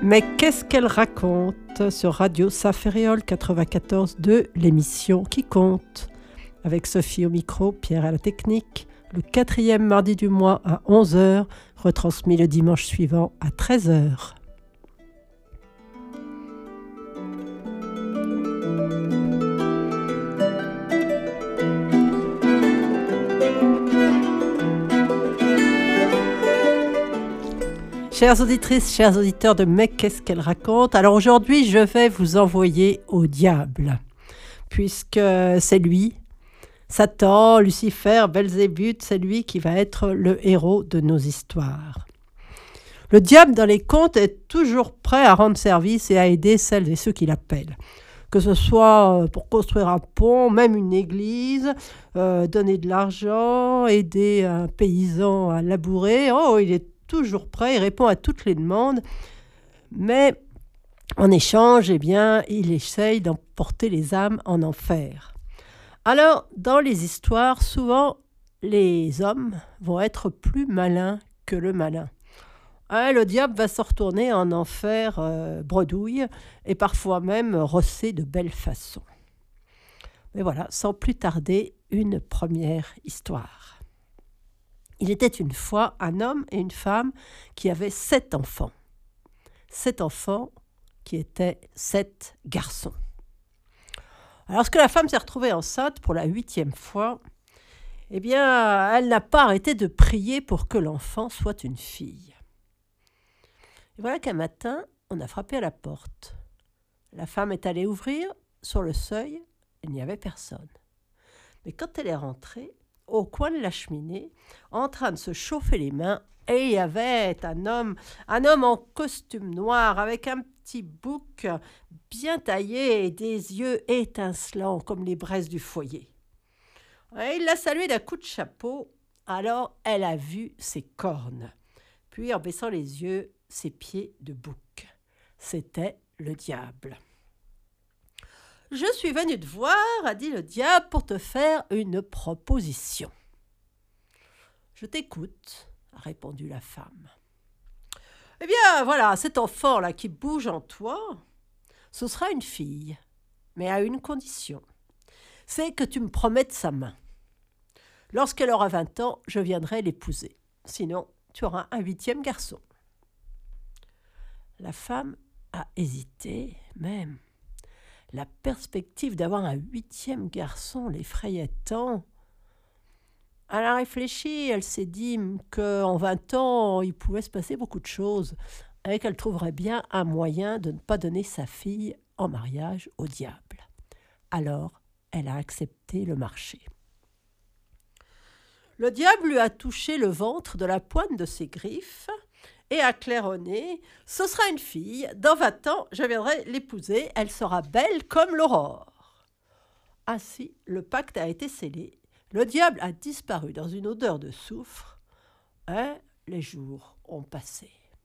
Mais qu'est-ce qu'elle raconte sur Radio Saint-Ferréol 94.2, l'émission qui compte. Avec Sophie au micro, Pierre à la technique, le 4e mardi du mois à 11h, retransmis le dimanche suivant à 13h. Chères auditrices, chers auditeurs de Mais qu'est-ce qu'elle raconte? Alors aujourd'hui, je vais vous envoyer au diable, puisque c'est lui, Satan, Lucifer, Belzébuth, c'est lui qui va être le héros de nos histoires. Le diable, dans les contes, est toujours prêt à rendre service et à aider celles et ceux qui l'appellent. Que ce soit pour construire un pont, même une église, donner de l'argent, aider un paysan à labourer. Il est toujours prêt, il répond à toutes les demandes, mais en échange, il essaye d'emporter les âmes en enfer. Alors, dans les histoires, souvent, les hommes vont être plus malins que le malin. Le diable va se retourner en enfer bredouille et parfois même rosser de belle façon. Mais voilà, sans plus tarder, une première histoire. Il était une fois un homme et une femme qui avaient 7 enfants. 7 enfants qui étaient 7 garçons. Alors, lorsque la femme s'est retrouvée enceinte pour la 8e fois, elle n'a pas arrêté de prier pour que l'enfant soit une fille. Et voilà qu'un matin, on a frappé à la porte. La femme est allée ouvrir. Sur le seuil, il n'y avait personne. Mais quand elle est rentrée, au coin de la cheminée, en train de se chauffer les mains, et il y avait un homme en costume noir avec un petit bouc bien taillé et des yeux étincelants comme les braises du foyer. Et il l'a salué d'un coup de chapeau. Alors elle a vu ses cornes, puis en baissant les yeux, ses pieds de bouc. C'était le diable. « Je suis venu te voir, a dit le diable, pour te faire une proposition. »« Je t'écoute, a répondu la femme. »« Eh bien, voilà, cet enfant-là qui bouge en toi, ce sera une fille, mais à une condition. C'est que tu me promettes sa main. Lorsqu'elle aura 20 ans, je viendrai l'épouser. Sinon, tu auras un 8e garçon. » La femme a hésité, même. La perspective d'avoir un 8e garçon l'effrayait tant. Elle a réfléchi, elle s'est dit qu'en 20 ans, il pouvait se passer beaucoup de choses et qu'elle trouverait bien un moyen de ne pas donner sa fille en mariage au diable. Alors, elle a accepté le marché. Le diable lui a touché le ventre de la pointe de ses griffes et a claironné « Ce sera une fille, dans 20 ans, je viendrai l'épouser, elle sera belle comme l'aurore. » Ainsi, le pacte a été scellé, le diable a disparu dans une odeur de soufre, et les jours ont passé.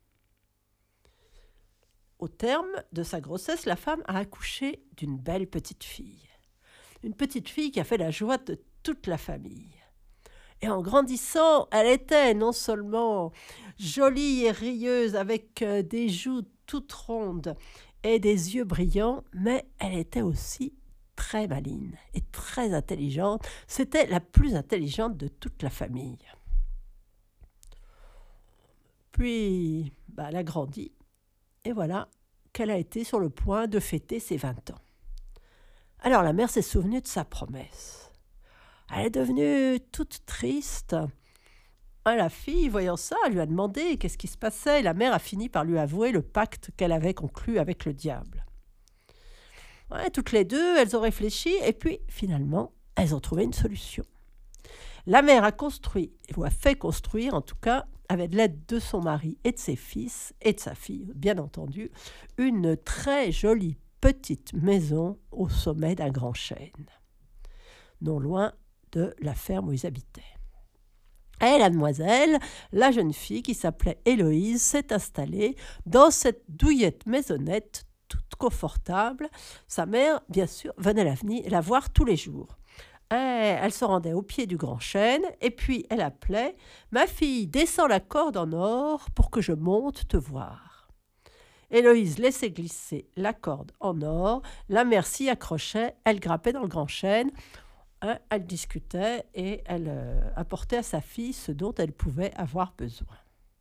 Au terme de sa grossesse, la femme a accouché d'une belle petite fille. Une petite fille qui a fait la joie de toute la famille. Et en grandissant, elle était non seulement jolie et rieuse avec des joues toutes rondes et des yeux brillants, mais elle était aussi très maligne et très intelligente. C'était la plus intelligente de toute la famille. Puis, elle a grandi et voilà qu'elle a été sur le point de fêter ses 20 ans. Alors la mère s'est souvenue de sa promesse. Elle est devenue toute triste. La fille, voyant ça, lui a demandé qu'est-ce qui se passait. La mère a fini par lui avouer le pacte qu'elle avait conclu avec le diable. Toutes les deux, elles ont réfléchi et puis, finalement, elles ont trouvé une solution. La mère a construit, ou a fait construire en tout cas, avec l'aide de son mari et de ses fils, et de sa fille, bien entendu, une très jolie petite maison au sommet d'un grand chêne, non loin de la ferme où ils habitaient. Et la demoiselle, la jeune fille qui s'appelait Héloïse, s'est installée dans cette douillette maisonnette toute confortable. Sa mère, bien sûr, venait la voir tous les jours. Et elle se rendait au pied du grand chêne et puis elle appelait « Ma fille, descends la corde en or pour que je monte te voir. » Héloïse laissait glisser la corde en or, la mère s'y accrochait, elle grimpait dans le grand chêne, elle discutait et elle apportait à sa fille ce dont elle pouvait avoir besoin.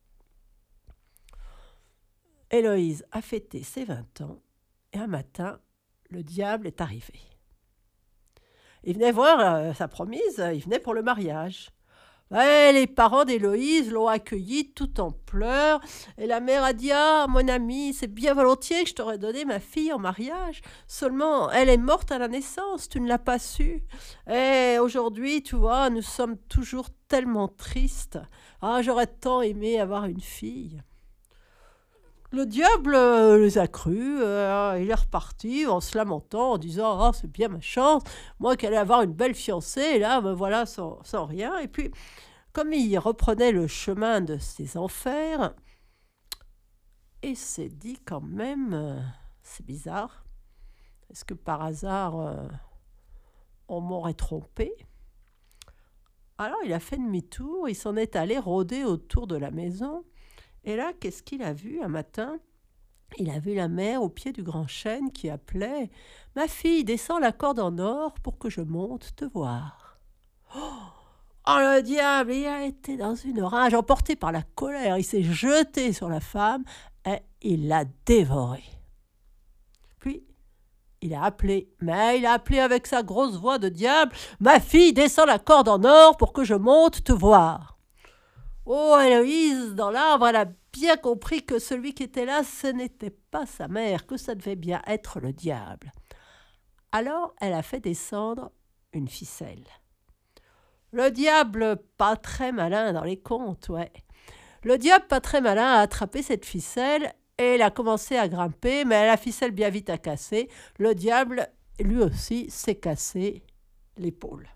Héloïse a fêté ses 20 ans et un matin, le diable est arrivé. Il venait voir sa promise, il venait pour le mariage. Ouais, les parents d'Héloïse l'ont accueillie tout en pleurs et la mère a dit « Ah, mon ami, c'est bien volontiers que je t'aurais donné ma fille en mariage. Seulement, elle est morte à la naissance, tu ne l'as pas su. Et aujourd'hui, tu vois, nous sommes toujours tellement tristes. Ah, j'aurais tant aimé avoir une fille. » Le diable les a crus, il est reparti en se lamentant, en disant « Ah, c'est bien ma chance, moi qui allais avoir une belle fiancée, et là, me voilà sans rien. » Et puis, comme il reprenait le chemin de ses enfers, il s'est dit quand même, c'est bizarre, est-ce que par hasard, on m'aurait trompé ? Alors, il a fait demi-tour, il s'en est allé rôder autour de la maison. Et là, qu'est-ce qu'il a vu un matin ? Il a vu la mère au pied du grand chêne qui appelait « Ma fille, descends la corde en or pour que je monte te voir. » Oh, le diable, il a été dans une rage, emporté par la colère. Il s'est jeté sur la femme et il l'a dévorée. Puis, il a appelé, mais il a appelé avec sa grosse voix de diable « Ma fille, descends la corde en or pour que je monte te voir. » Oh, Héloïse, dans l'arbre, elle a bien compris que celui qui était là, ce n'était pas sa mère, que ça devait bien être le diable. Alors, elle a fait descendre une ficelle. Le diable, pas très malin dans les contes, ouais. Le diable, pas très malin, a attrapé cette ficelle et il a commencé à grimper, mais la ficelle bien vite a cassé. Le diable, lui aussi, s'est cassé l'épaule.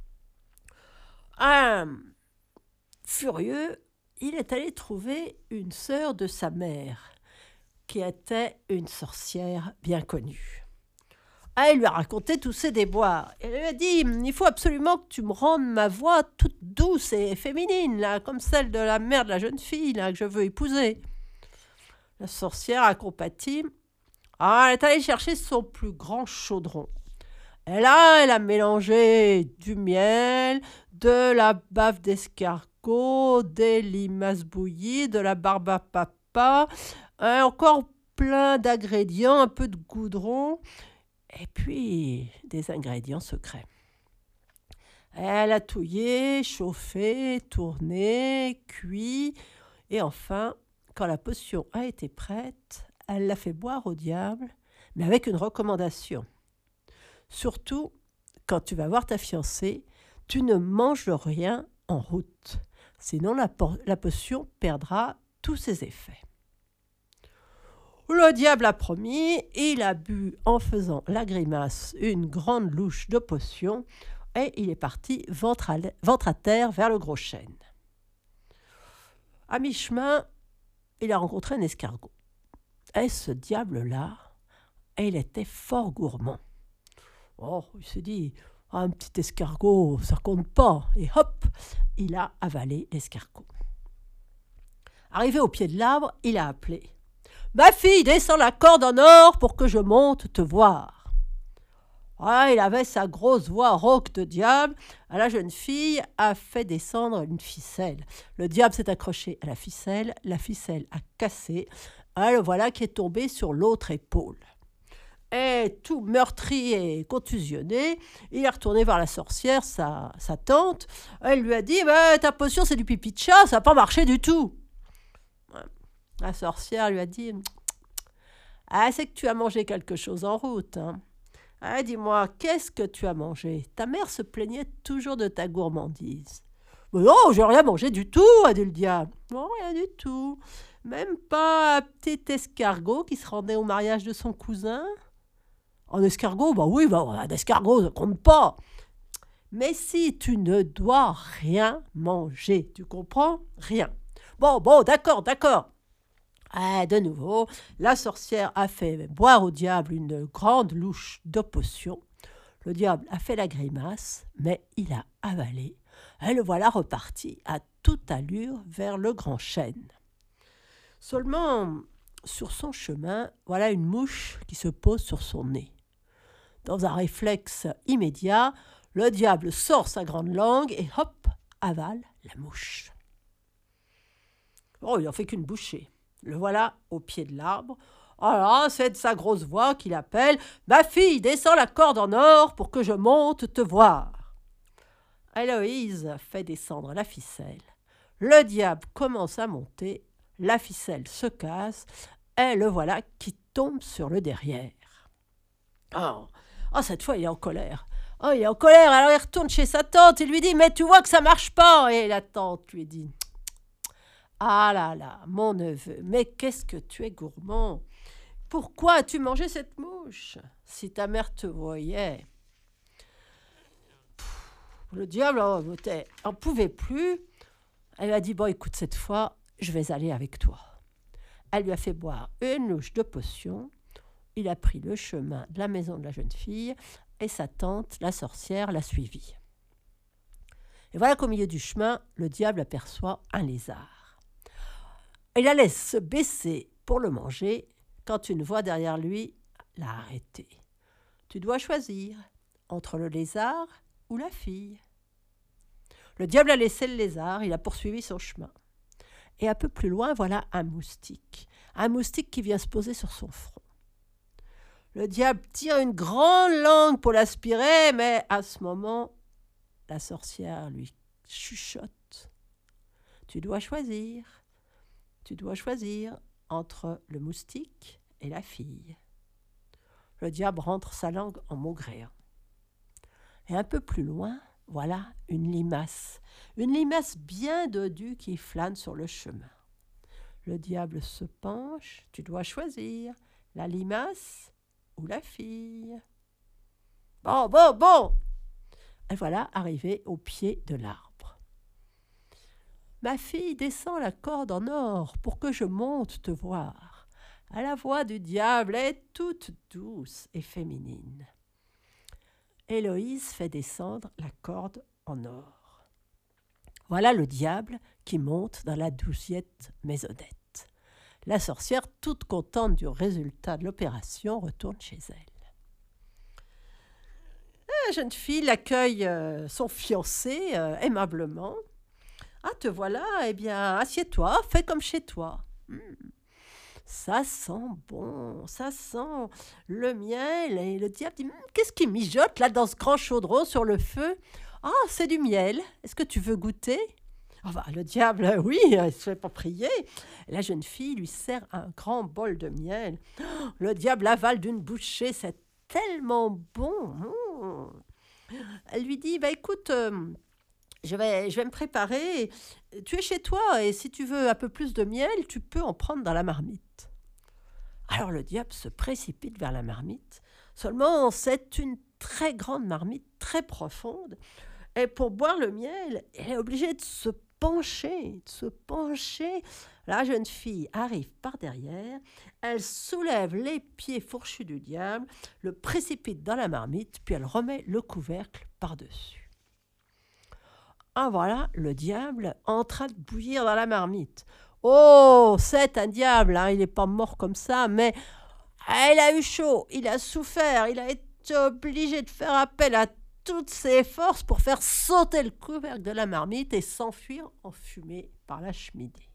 Furieux, il est allé trouver une sœur de sa mère, qui était une sorcière bien connue. Elle lui a raconté tous ses déboires. Elle lui a dit « Il faut absolument que tu me rendes ma voix toute douce et féminine, là, comme celle de la mère de la jeune fille là, que je veux épouser. » La sorcière a compati. Elle est allée chercher son plus grand chaudron. Elle a mélangé du miel, de la bave d'escargot, des limaces bouillies, de la barbe à papa, encore plein d'ingrédients, un peu de goudron, et puis des ingrédients secrets. Elle a touillé, chauffé, tourné, cuit, et enfin, quand la potion a été prête, elle l'a fait boire au diable, mais avec une recommandation. Surtout, quand tu vas voir ta fiancée, tu ne manges rien en route, sinon la potion perdra tous ses effets. Le diable a promis, il a bu en faisant la grimace une grande louche de potion et il est parti ventre à terre vers le gros chêne. À mi-chemin, il a rencontré un escargot. Et ce diable-là, il était fort gourmand. Oh, il s'est dit, un petit escargot, ça compte pas. Et hop, il a avalé l'escargot. Arrivé au pied de l'arbre, il a appelé. « Ma fille, descends la corde en or pour que je monte te voir. » Il avait sa grosse voix rauque de diable. La jeune fille a fait descendre une ficelle. Le diable s'est accroché à la ficelle a cassé. Le voilà qui est tombé sur l'autre épaule. Et tout meurtri et contusionné, il est retourné voir la sorcière, sa tante. Elle lui a dit « Ta potion, c'est du pipi de chat, ça n'a pas marché du tout. » La sorcière lui a dit « C'est que tu as mangé quelque chose en route. Hein. Dis-moi, qu'est-ce que tu as mangé ? Ta mère se plaignait toujours de ta gourmandise. »« Non, j'ai rien mangé du tout, a dit le diable. »« Non, rien du tout. Même pas un petit escargot qui se rendait au mariage de son cousin ? » Un escargot, oui, un escargot, ça compte pas. Mais si tu ne dois rien manger, tu comprends ? Rien. Bon, d'accord. De nouveau, la sorcière a fait boire au diable une grande louche de potion. Le diable a fait la grimace, mais il a avalé. Et le voilà reparti à toute allure vers le grand chêne. Seulement, Sur son chemin, voilà une mouche qui se pose sur son nez. Dans un réflexe immédiat, le diable sort sa grande langue et hop, avale la mouche. Oh, il n'en fait qu'une bouchée. Le voilà au pied de l'arbre. Oh là, c'est de sa grosse voix qu'il appelle « Ma fille, descends la corde en or pour que je monte te voir !» Héloïse fait descendre la ficelle. Le diable commence à monter, la ficelle se casse et le voilà qui tombe sur le derrière. Oh, cette fois, il est en colère. Oh, il est en colère, alors il retourne chez sa tante et lui dit « Mais tu vois que ça marche pas !» Et la tante lui dit « Ah là là, mon neveu, mais qu'est-ce que tu es gourmand! Pourquoi as-tu mangé cette mouche? Si ta mère te voyait. » Le diable en pouvait plus. Elle lui a dit « Bon, écoute, cette fois, je vais aller avec toi. » Elle lui a fait boire une louche de potion. Il a pris le chemin de la maison de la jeune fille et sa tante, la sorcière, l'a suivi. Et voilà qu'au milieu du chemin, le diable aperçoit un lézard. Il la laisse se baisser pour le manger quand une voix derrière lui l'a arrêté. « Tu dois choisir entre le lézard ou la fille. » Le diable a laissé le lézard, il a poursuivi son chemin. Et un peu plus loin, voilà un moustique qui vient se poser sur son front. Le diable tire une grande langue pour l'aspirer, mais à ce moment, la sorcière lui chuchote. Tu dois choisir entre le moustique et la fille. Le diable rentre sa langue en maugréant. Et un peu plus loin, voilà une limace bien dodue qui flâne sur le chemin. Le diable se penche, tu dois choisir la limace ou la fille. Bon. Et voilà arrivé au pied de l'arbre. Ma fille, descend la corde en or pour que je monte te voir. À la voix du diable est toute douce et féminine. Héloïse fait descendre la corde en or. Voilà le diable qui monte dans la douziette maisonnette. La sorcière, toute contente du résultat de l'opération, retourne chez elle. La jeune fille l'accueille son fiancé aimablement. « Ah, te voilà, eh bien, assieds-toi, fais comme chez toi. Ça sent bon, ça sent le miel. » Et le diable dit « Qu'est-ce qui mijote là dans ce grand chaudron sur le feu ? Ah, c'est du miel. Est-ce que tu veux goûter ?» Le diable, oui, il ne se fait pas prier. La jeune fille lui sert un grand bol de miel. Le diable avale d'une bouchée, c'est tellement bon. Elle lui dit, écoute, je vais me préparer. Tu es chez toi et si tu veux un peu plus de miel, tu peux en prendre dans la marmite. Alors le diable se précipite vers la marmite. Seulement, c'est une très grande marmite, très profonde. Et pour boire le miel, elle est obligée de se pencher. La jeune fille arrive par derrière, elle soulève les pieds fourchus du diable, le précipite dans la marmite, puis elle remet le couvercle par-dessus. Ah voilà, le diable en train de bouillir dans la marmite. Oh, c'est un diable, il n'est pas mort comme ça, mais il a eu chaud, il a souffert, il a été obligé de faire appel à toutes ses forces pour faire sauter le couvercle de la marmite et s'enfuir en fumée par la cheminée.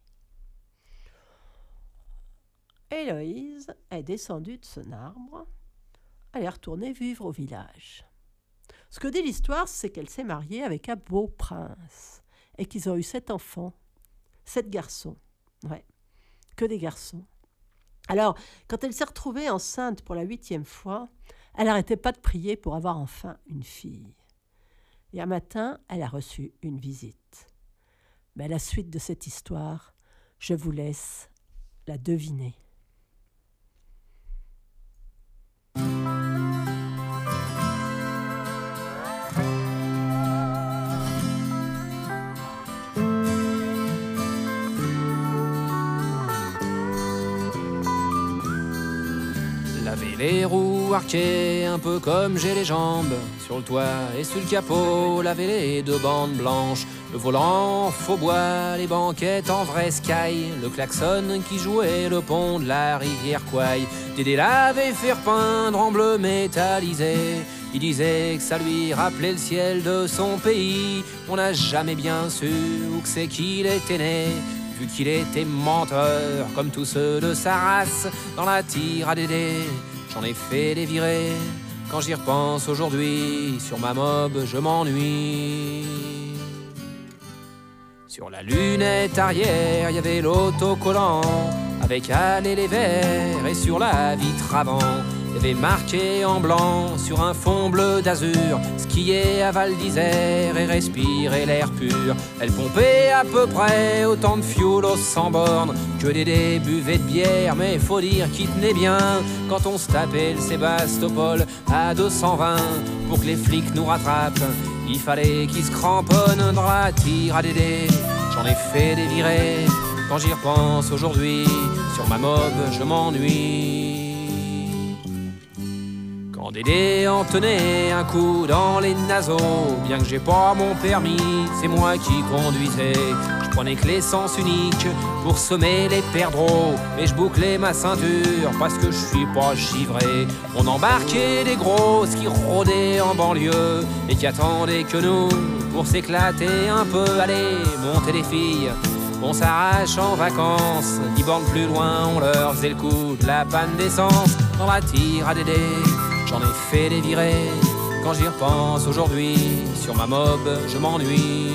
Héloïse est descendue de son arbre. Elle est retournée vivre au village. Ce que dit l'histoire, c'est qu'elle s'est mariée avec un beau prince et qu'ils ont eu 7 enfants, 7 garçons. Ouais, que des garçons. Alors, quand elle s'est retrouvée enceinte pour la 8e fois, elle n'arrêtait pas de prier pour avoir enfin une fille. Et un matin, elle a reçu une visite. Mais à la suite de cette histoire, je vous laisse la deviner. La vérité les roues arquées, un peu comme j'ai les jambes. Sur le toit et sur le capot, laver les deux bandes blanches. Le volant en faux bois, les banquettes en vrai sky. Le klaxon qui jouait le pont de la rivière Kouaï. Dédé l'avait fait peindre en bleu métallisé. Il disait que ça lui rappelait le ciel de son pays. On n'a jamais bien su où que c'est qu'il était né, vu qu'il était menteur, comme tous ceux de sa race. Dans la tire à Dédé, j'en ai fait des virées. Quand j'y repense aujourd'hui, sur ma mob, je m'ennuie. Sur la lunette arrière, il y avait l'autocollant, avec Allez les verts, et sur la vitre avant, il y avait marqué en blanc, sur un fond bleu d'azur, skier à Val d'Isère et respirer l'air pur. Elle pompait à peu près autant de fioul aux 100 bornes que Dédé buvait de bière, mais faut dire qu'il tenait bien quand on se tapait le Sébastopol à 220. Pour que les flics nous rattrapent, il fallait qu'ils se cramponnent dans la tire à Dédé. J'en ai fait des virées, quand j'y repense aujourd'hui, sur ma mob je m'ennuie. Quand Dédé en tenait un coup dans les naseaux, bien que j'ai pas mon permis, c'est moi qui conduisais. Je prenais que l'essence unique pour semer les perdreaux, et je bouclais ma ceinture parce que je suis pas givré. On embarquait des grosses qui rôdaient en banlieue et qui attendaient que nous pour s'éclater un peu. Allez, monter les filles, on s'arrache en vacances. 10 bornes plus loin, on leur faisait le coup de la panne d'essence. Dans la tire à Dédé, j'en ai fait des virées. Quand j'y repense aujourd'hui, sur ma mob, je m'ennuie.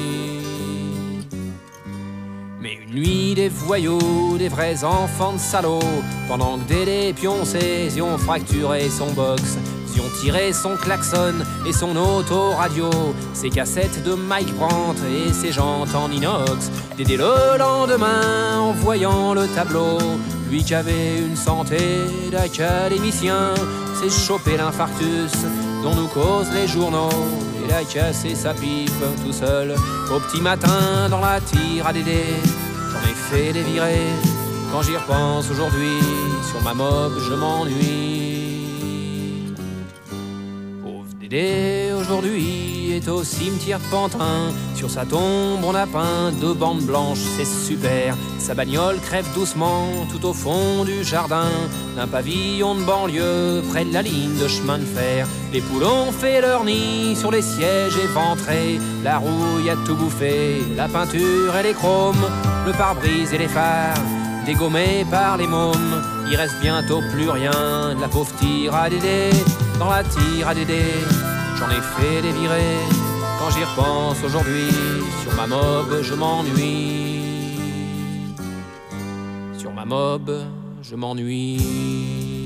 Mais une nuit, des voyous, des vrais enfants de salauds, pendant que Dédé pionçait, ils ont fracturé son box. Ils ont tiré son klaxon et son autoradio, ses cassettes de Mike Brandt et ses jantes en inox. Dédé le lendemain, en voyant le tableau, lui qui avait une santé d'académicien, s'est chopé l'infarctus dont nous causent les journaux. Il a cassé sa pipe tout seul au petit matin dans la tire à Dédé. J'en ai fait des virées, quand j'y repense aujourd'hui, sur ma mob je m'ennuie. Dédé aujourd'hui est au cimetière de Pantin. Sur sa tombe on a peint 2 bandes blanches, c'est super. Sa bagnole crève doucement tout au fond du jardin d'un pavillon de banlieue près de la ligne de chemin de fer. Les poules ont fait leur nid sur les sièges éventrés. La rouille a tout bouffé, la peinture et les chromes, le pare-brise et les phares dégommés par les mômes. Il reste bientôt plus rien de la pauvre tire à Dédé. Dans la tire à Dédé, j'en ai fait des virées. Quand j'y repense aujourd'hui, sur ma mob je m'ennuie. Sur ma mob je m'ennuie.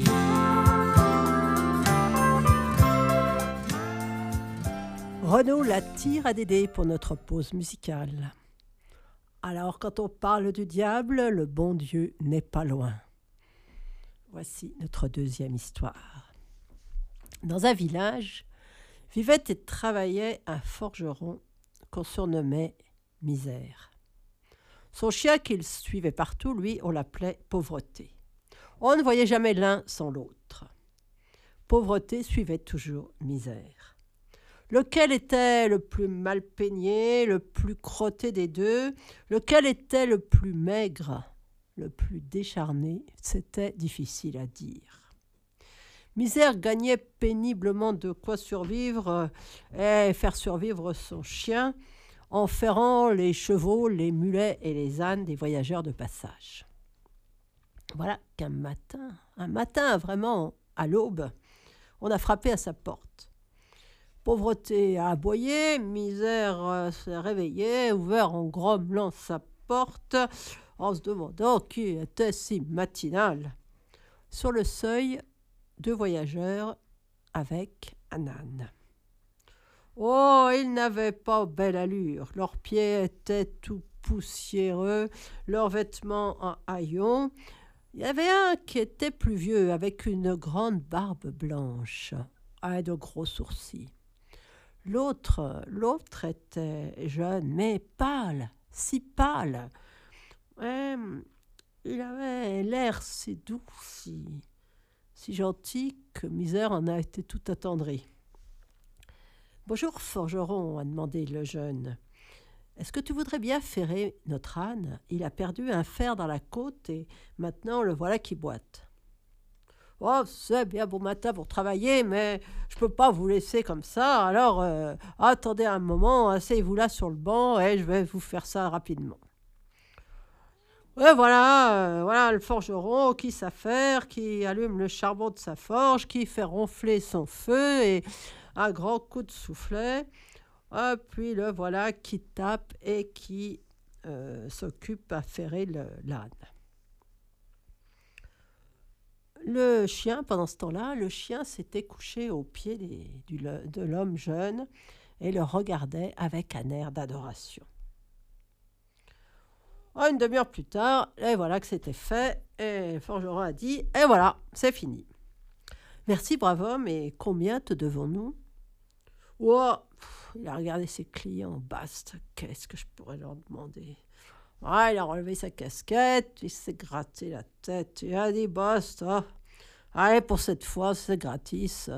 Renaud la tire à Dédé pour notre pause musicale. Alors, quand on parle du diable, le bon Dieu n'est pas loin. Voici notre deuxième histoire. Dans un village, vivait et travaillait un forgeron qu'on surnommait Misère. Son chien qu'il suivait partout, lui, on l'appelait Pauvreté. On ne voyait jamais l'un sans l'autre. Pauvreté suivait toujours Misère. Lequel était le plus mal peigné, le plus crotté des deux, lequel était le plus maigre, le plus décharné, c'était difficile à dire. Misère gagnait péniblement de quoi survivre et faire survivre son chien en ferrant les chevaux, les mulets et les ânes des voyageurs de passage. Voilà qu'un matin vraiment à l'aube, on a frappé à sa porte. Pauvreté a aboyé, Misère s'est réveillé, ouvert en grommelant sa porte, en se demandant qui était si matinal. Sur le seuil, 2 voyageurs avec un âne. Oh, ils n'avaient pas belle allure, leurs pieds étaient tout poussiéreux, leurs vêtements en haillons. Il y avait un qui était plus vieux, avec une grande barbe blanche et de gros sourcils. L'autre était jeune, mais pâle, si pâle. Il avait l'air si doux, si gentil que Misère en a été tout attendri. « Bonjour, forgeron, a demandé le jeune. Est-ce que tu voudrais bien ferrer notre âne ? Il a perdu un fer dans la côte et maintenant le voilà qui boite. »« Oh, c'est bien bon matin pour travailler, mais je ne peux pas vous laisser comme ça, alors attendez un moment, asseyez-vous là sur le banc et je vais vous faire ça rapidement. » Et voilà le forgeron qui s'affaire, qui allume le charbon de sa forge, qui fait ronfler son feu et un grand coup de soufflet. Puis le voilà qui tape et qui s'occupe à ferrer l'âne. Le chien, pendant ce temps-là, le chien s'était couché aux pieds de l'homme jeune et le regardait avec un air d'adoration. Une demi-heure plus tard, et voilà que c'était fait, et le forgeron a dit « Et voilà, c'est fini. »« Merci, brave homme, et combien te devons-nous » Il a regardé ses clients, basta, qu'est-ce que je pourrais leur demander ? Il a relevé sa casquette, il s'est gratté la tête, il a dit basta, allez pour cette fois, c'est gratis.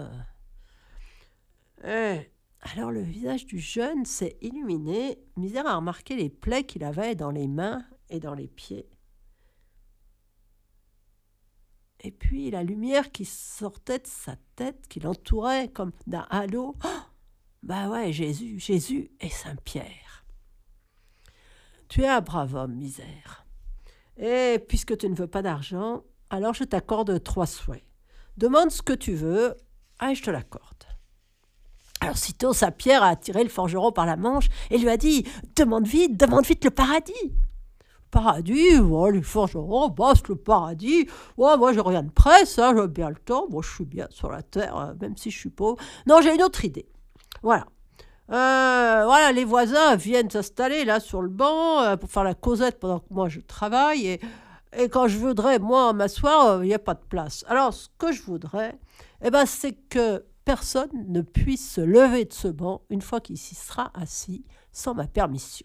Alors le visage du jeune s'est illuminé, Misère a remarqué les plaies qu'il avait dans les mains et dans les pieds. Et puis la lumière qui sortait de sa tête, qui l'entourait comme d'un halo. Jésus et Saint-Pierre. Tu es un brave homme, Misère. Et puisque tu ne veux pas d'argent, alors je t'accorde 3 souhaits. Demande ce que tu veux, et je te l'accorde. Alors sitôt, Saint-Pierre a attiré le forgeron par la manche et lui a dit « Demande vite le paradis !» Paradis, le forgeron, c'est le paradis. Moi, j'ai rien de presse, j'ai bien le temps. Moi, je suis bien sur la terre, même si je suis pauvre. Non, j'ai une autre idée. Voilà, les voisins viennent s'installer là sur le banc pour faire la causette pendant que moi je travaille. Et quand je voudrais, moi, m'asseoir, il n'y a pas de place. Alors, ce que je voudrais, c'est que personne ne puisse se lever de ce banc une fois qu'il s'y sera assis sans ma permission.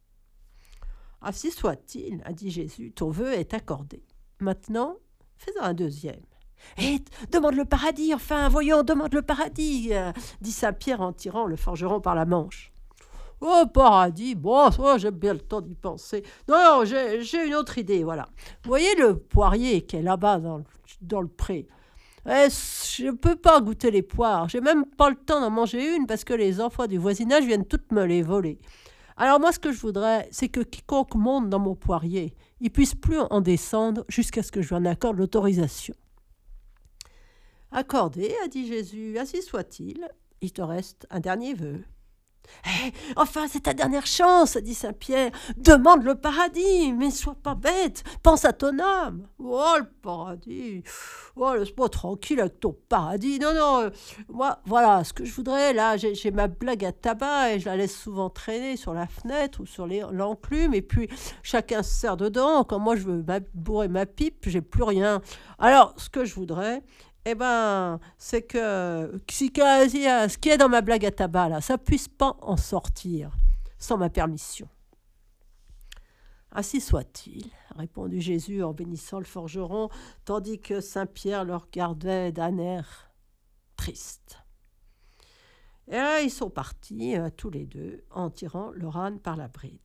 « Ainsi soit-il, a dit Jésus, ton vœu est accordé. Maintenant, fais-en un deuxième. »« Demande le paradis, enfin, voyons, demande le paradis, dit Saint-Pierre en tirant le forgeron par la manche. « Paradis, j'ai bien le temps d'y penser. Non, j'ai une autre idée, voilà. Vous voyez le poirier qui est là-bas dans le pré ? Je ne peux pas goûter les poires, j'ai même pas le temps d'en manger une parce que les enfants du voisinage viennent toutes me les voler. Alors moi, ce que je voudrais, c'est que quiconque monte dans mon poirier, il puisse plus en descendre jusqu'à ce que je lui en accorde l'autorisation. » « Accordé, a dit Jésus, ainsi soit-il, il te reste un dernier vœu. »« Enfin, c'est ta dernière chance, dit Saint-Pierre, demande le paradis, mais sois pas bête, pense à ton âme. »« Le paradis, laisse-moi tranquille avec ton paradis, non, moi, voilà, ce que je voudrais, là, j'ai ma blague à tabac et je la laisse souvent traîner sur la fenêtre ou sur l'enclume, et puis chacun se sert dedans, quand moi je veux bourrer ma pipe, j'ai plus rien. Alors, ce que je voudrais, c'est que ce qui est dans ma blague à tabac, là, ça puisse pas en sortir sans ma permission. »« Ainsi soit-il, répondit Jésus en bénissant le forgeron, tandis que Saint-Pierre le regardait d'un air triste. Et là, ils sont partis, tous les deux, en tirant leur âne par la bride.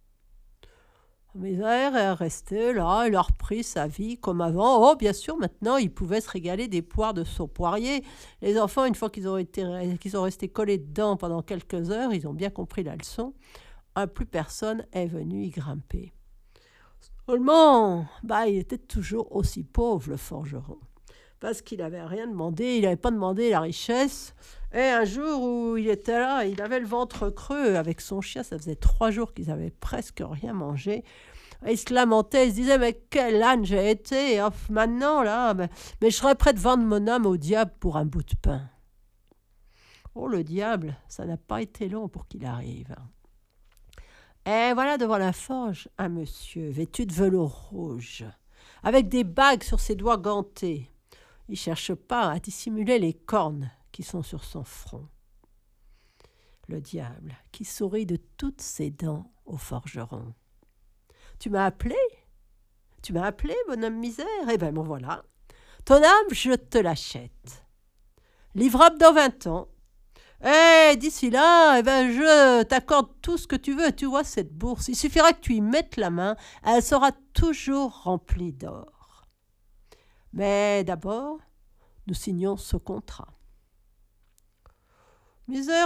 Misère est resté là, il a repris sa vie comme avant. Bien sûr, maintenant, il pouvait se régaler des poires de son poirier. Les enfants, une fois qu'ils ont resté collés dedans pendant quelques heures, ils ont bien compris la leçon. Plus personne est venu y grimper. Seulement, il était toujours aussi pauvre, le forgeron, parce qu'il n'avait rien demandé, il n'avait pas demandé la richesse. Et un jour où il était là, il avait le ventre creux avec son chien, ça faisait 3 jours qu'ils avaient presque rien mangé. Et il se lamentait, il se disait « Mais quel âne j'ai été, maintenant là, mais je serais prêt de vendre mon âme au diable pour un bout de pain. » Le diable, ça n'a pas été long pour qu'il arrive. Et voilà devant la forge un monsieur vêtu de velours rouge, avec des bagues sur ses doigts gantés. Il ne cherche pas à dissimuler les cornes qui sont sur son front. Le diable qui sourit de toutes ses dents au forgeron. « Tu m'as appelé, bonhomme misère ? Bon voilà. Ton âme, je te l'achète. Livrable dans 20 ans. Et d'ici là, je t'accorde tout ce que tu veux. Tu vois, cette bourse, il suffira que tu y mettes la main, elle sera toujours remplie d'or. Mais d'abord, nous signons ce contrat. Misère,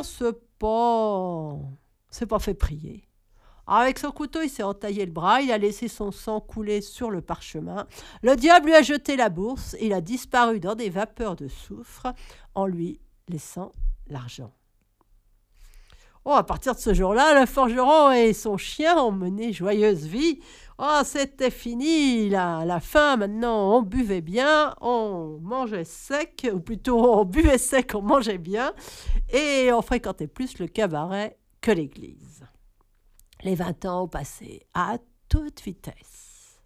c'est pas fait prier. Avec son couteau, il s'est entaillé le bras, il a laissé son sang couler sur le parchemin. Le diable lui a jeté la bourse, il a disparu dans des vapeurs de soufre, en lui laissant l'argent. Oh, à partir de ce jour-là, le forgeron et son chien ont mené joyeuse vie. Oh, c'était fini, la faim, maintenant, on buvait bien, on mangeait sec, ou plutôt on buvait sec, on mangeait bien, et on fréquentait plus le cabaret que l'église. Les 20 ans ont passé à toute vitesse.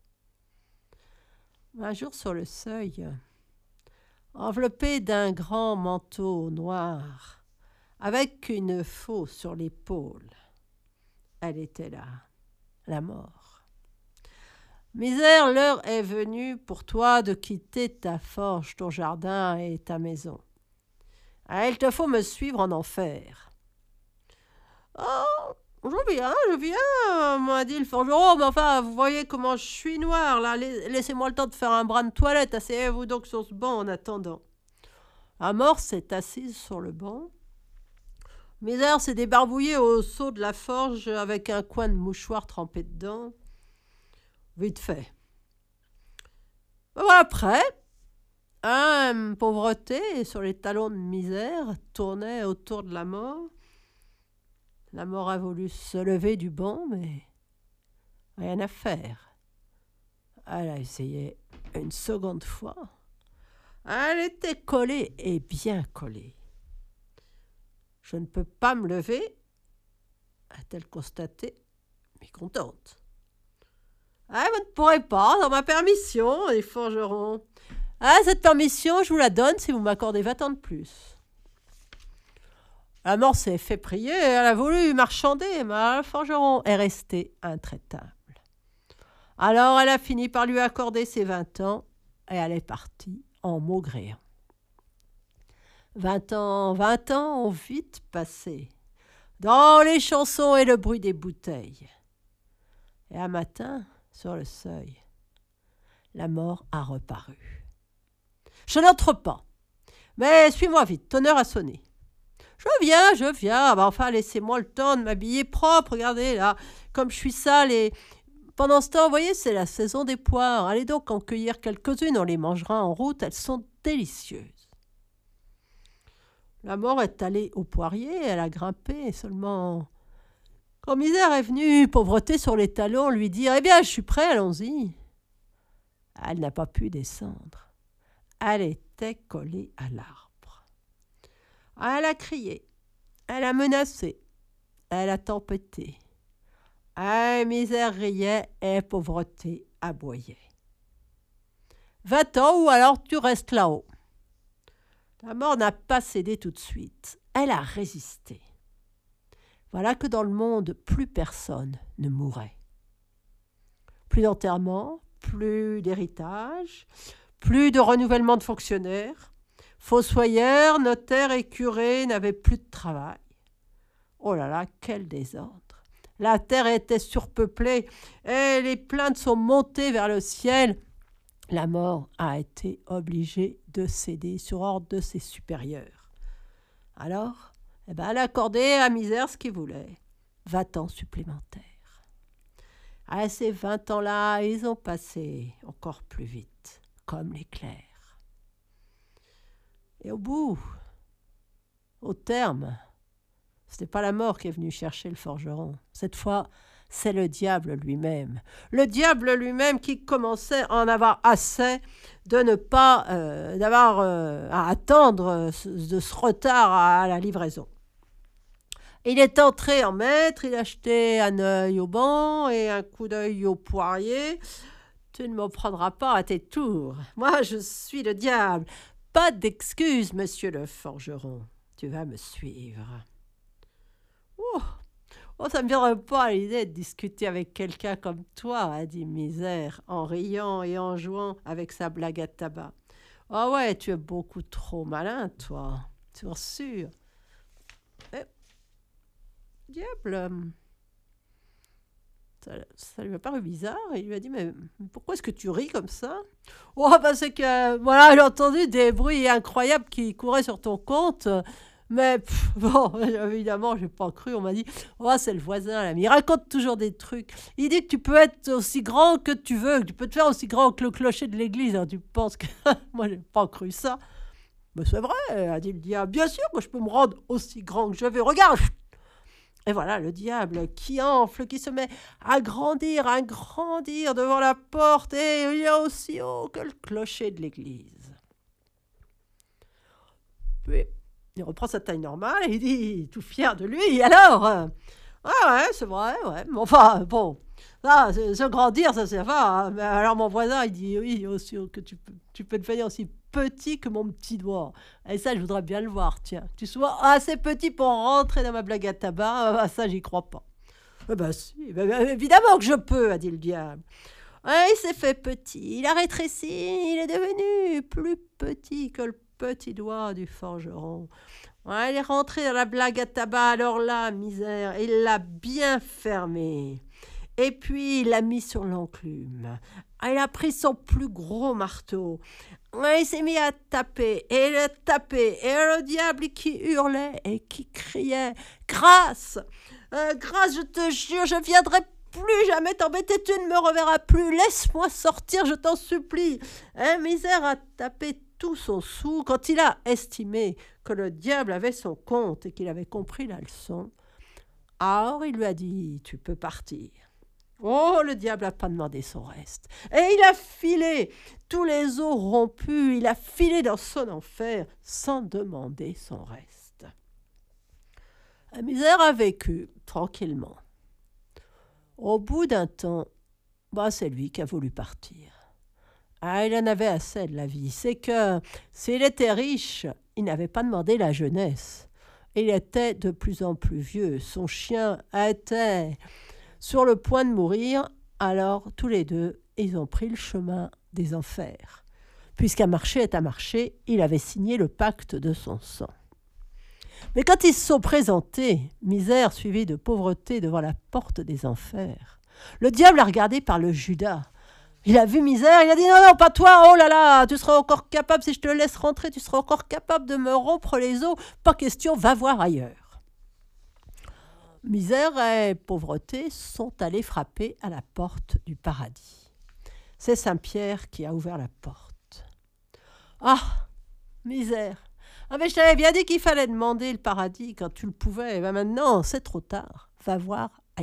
Un jour, sur le seuil, enveloppée d'un grand manteau noir, avec une faux sur l'épaule, elle était là, la mort. Misère, l'heure est venue pour toi de quitter ta forge, ton jardin et ta maison. Il te faut me suivre en enfer. Oh, je viens, m'a dit le forgeron, mais enfin, vous voyez comment je suis noir, là, laissez-moi le temps de faire un bras de toilette, asseyez-vous donc sur ce banc en attendant. La mort s'est assise sur le banc. Misère s'est débarbouillé au seau de la forge avec un coin de mouchoir trempé dedans. Vite fait. Voilà, prêt. Pauvreté sur les talons de misère tournait autour de la mort. La mort a voulu se lever du banc, mais rien à faire. Elle a essayé une seconde fois. Elle était collée et bien collée. Je ne peux pas me lever, a-t-elle constaté, mécontente. Vous ne pourrez pas, dans ma permission, les forgerons. Cette permission, je vous la donne si vous m'accordez 20 ans de plus. La mort s'est fait prier, elle a voulu marchander, mais le forgeron est resté intraitable. Alors elle a fini par lui accorder ses 20 ans et elle est partie en maugréant. 20 ans ont vite passé, dans les chansons et le bruit des bouteilles. Et un matin, sur le seuil, la mort a reparu. Je n'entre pas, mais suis-moi vite, ton heure a sonné. Je viens, enfin laissez-moi le temps de m'habiller propre, regardez là, comme je suis sale et... Pendant ce temps, vous voyez, c'est la saison des poires, allez donc en cueillir quelques-unes, on les mangera en route, elles sont délicieuses. La mort est allée au poirier, elle a grimpé, seulement... Quand Misère est venue, pauvreté sur les talons, lui dire « Eh bien, je suis prêt, allons-y ». Elle n'a pas pu descendre. Elle était collée à l'arbre. Elle a crié, elle a menacé, elle a tempêté. Misère riait et pauvreté aboyait. 20 ans ou alors tu restes là-haut. La mort n'a pas cédé tout de suite. Elle a résisté. Voilà que dans le monde, plus personne ne mourait. Plus d'enterrement, plus d'héritage, plus de renouvellement de fonctionnaires. Fossoyeurs, notaires et curés n'avaient plus de travail. Oh là là, quel désordre! La terre était surpeuplée et les plaintes sont montées vers le ciel. La mort a été obligée de céder sur ordre de ses supérieurs. Alors, elle a accordé à Misère ce qu'il voulait, 20 ans supplémentaires. Ces 20 ans-là, ils ont passé encore plus vite, comme l'éclair. Et au terme, ce n'est pas la mort qui est venue chercher le forgeron. Cette fois, c'est le diable lui-même. Le diable lui-même qui commençait à en avoir assez de ne pas d'avoir à attendre de ce retard à la livraison. Il est entré en maître, il a jeté un œil au banc et un coup d'œil au poirier. Tu ne m'en prendras pas à tes tours. Moi, je suis le diable. Pas d'excuse, monsieur le forgeron. Tu vas me suivre. Oh, ça ne me viendrait pas à l'idée de discuter avec quelqu'un comme toi, a dit Misère, en riant et en jouant avec sa blague à tabac. Ah ouais, tu es beaucoup trop malin, toi. Sûr, sûr. Eh, diable, ça lui a paru bizarre. Et il lui a dit, mais pourquoi est-ce que tu ris comme ça? Oh, bah c'est que, voilà, elle a entendu des bruits incroyables qui couraient sur ton compte. Mais bon, évidemment, j'ai pas cru. On m'a dit, oh, c'est le voisin, là. Mais il raconte toujours des trucs. Il dit que tu peux être aussi grand que tu veux, que tu peux te faire aussi grand que le clocher de l'église. Alors, tu penses que moi, j'ai pas cru ça. Mais c'est vrai, a dit le diable. Bien sûr que je peux me rendre aussi grand que je veux. Regarde. Et voilà le diable qui enfle, qui se met à grandir devant la porte, et il est aussi haut que le clocher de l'église. Puis, il reprend sa taille normale et il dit, tout fier de lui, alors ah ouais, c'est vrai, ouais. Mais enfin, bon, ça, se grandir, ça c'est va. Mais alors mon voisin, il dit, oui, aussi que tu peux devenir aussi petit que mon petit doigt. Et ça, je voudrais bien le voir, tiens. Que tu sois assez petit pour rentrer dans ma blague à tabac, ça, j'y crois pas. Eh ben si, évidemment que je peux, a dit le diable. Ouais, il s'est fait petit, il a rétréci, il est devenu plus petit que le petit doigt du forgeron. Ouais, il est rentré dans la blague à tabac, alors là, misère, il l'a bien fermé. Et puis, il l'a mis sur l'enclume. Il a pris son plus gros marteau. Ouais, il s'est mis à taper, et le taper, et le diable qui hurlait et qui criait « Grâce, grâce, je te jure, je viendrai plus jamais t'embêter, tu ne me reverras plus, laisse-moi sortir, je t'en supplie. » Misère a tapé tout son sou quand il a estimé que le diable avait son compte et qu'il avait compris la leçon. Alors il lui a dit « Tu peux partir. » Oh, le diable n'a pas demandé son reste. Et il a filé, tous les os rompus, il a filé dans son enfer sans demander son reste. La misère a vécu tranquillement. Au bout d'un temps, c'est lui qui a voulu partir. Il en avait assez de la vie. C'est que s'il était riche, il n'avait pas demandé la jeunesse. Il était de plus en plus vieux. Son chien était sur le point de mourir. Alors, tous les deux, ils ont pris le chemin des enfers. Puisqu'un marché est un marché, il avait signé le pacte de son sang. Mais quand ils se sont présentés, misère suivie de pauvreté devant la porte des enfers, le diable a regardé par le Judas. Il a vu misère, il a dit « Non, pas toi, oh là là, tu seras encore capable, si je te laisse rentrer, tu seras encore capable de me rompre les os, pas question, va voir ailleurs. » Misère et pauvreté sont allés frapper à la porte du paradis. C'est Saint-Pierre qui a ouvert la porte. « Ah, misère, mais je t'avais bien dit qu'il fallait demander le paradis quand tu le pouvais, et maintenant c'est trop tard, va voir ailleurs. »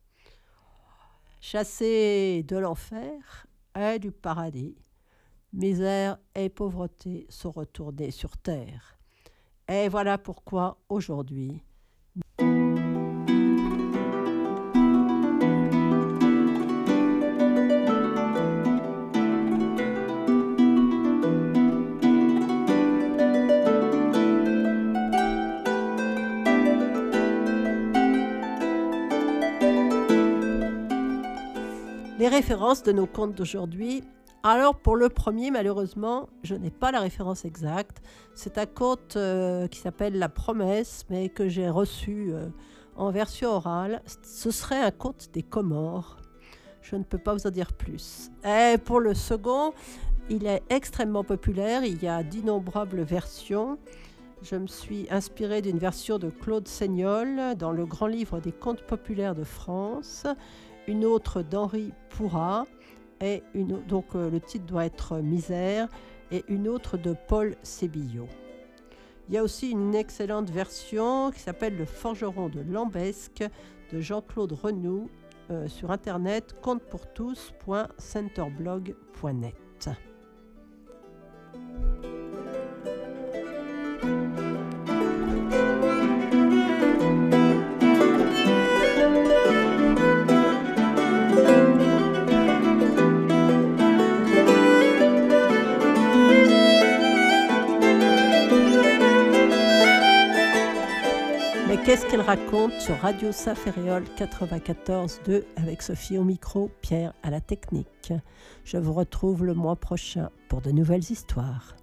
Chassés de l'enfer et du paradis, misère et pauvreté sont retournés sur terre. Et voilà pourquoi aujourd'hui, les références de nos contes d'aujourd'hui. Alors pour le premier, malheureusement, je n'ai pas la référence exacte. C'est un conte qui s'appelle La Promesse, mais que j'ai reçu en version orale. Ce serait un conte des Comores. Je ne peux pas vous en dire plus. Et pour le second, il est extrêmement populaire. Il y a d'innombrables versions. Je me suis inspirée d'une version de Claude Seignol dans le grand livre des contes populaires de France. Une autre d'Henri Pourrat, et donc le titre doit être Misère, et une autre de Paul Sébillot. Il y a aussi une excellente version qui s'appelle Le Forgeron de Lambesc de Jean-Claude Renoux sur internet contepourtous.centerblog.net. qu'est-ce qu'elle raconte sur Radio Saint-Ferréol 94.2 avec Sophie au micro, Pierre à la technique. Je vous retrouve le mois prochain pour de nouvelles histoires.